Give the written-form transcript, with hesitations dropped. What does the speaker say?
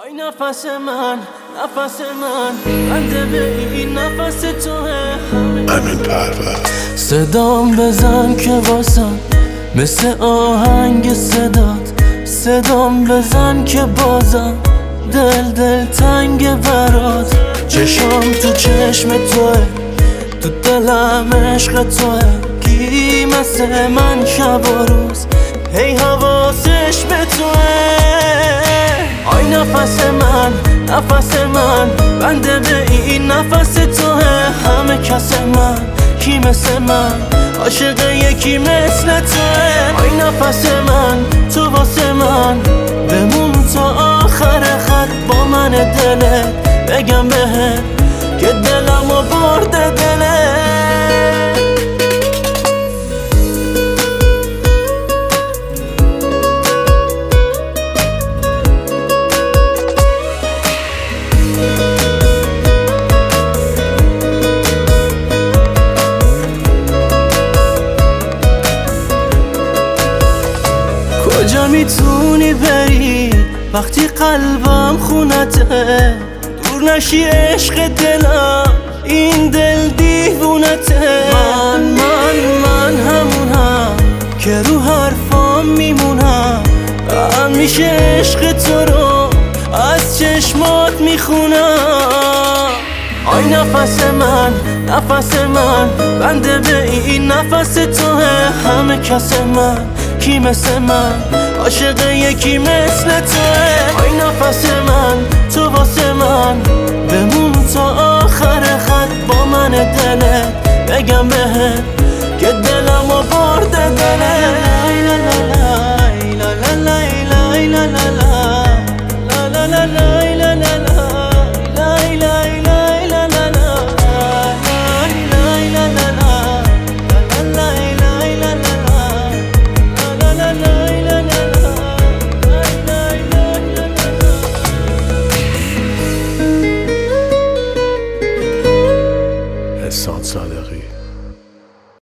آی نفس من بنده به این نفس توه. امین پرور صدام بزن که واسم مثل آهنگ صدام بزن که بازم دل تنگ برات. چشام تو چشم توه، تو دلم عشق توه. کی مثل من شب و روز هی حواسش به توه. آی نفس من بنده به این نفس توه. همه کس من کی مثل من عاشق یکی مثل توه. آی نفس من تو واسه من بمون تا آخر خط با من دلت بگم بهت که دلمو برده دلت. کجا میتونی بری وقتی قلبم خونته؟ دور نشی عشق دلم، این دل دیوونته. من همونم که رو حرفام میمونم. همیشه عشق تو رو از چشمات میخونم. آی نفس من بنده به این نفس توه. همه کس من کی مثل من عاشق یکی مثل توه. آی نفس من تو واسه من بمون تا آخر خط با من دلت بگم بهت که دلمو برده دلت. احسان صادقی.